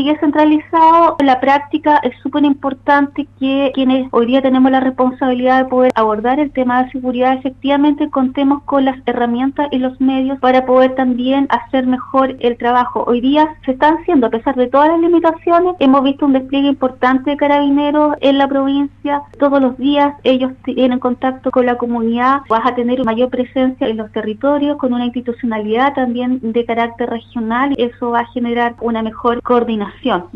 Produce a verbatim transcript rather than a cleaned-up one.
sigue centralizado. En la práctica es súper importante que quienes hoy día tenemos la responsabilidad de poder abordar el tema de seguridad, efectivamente contemos con las herramientas y los medios para poder también hacer mejor el trabajo. Hoy día se está haciendo, a pesar de todas las limitaciones, hemos visto un despliegue importante de carabineros en la provincia. Todos los días ellos tienen contacto con la comunidad, vas a tener mayor presencia en los territorios, con una institucionalidad también de carácter regional, eso va a generar una mejor coordinación.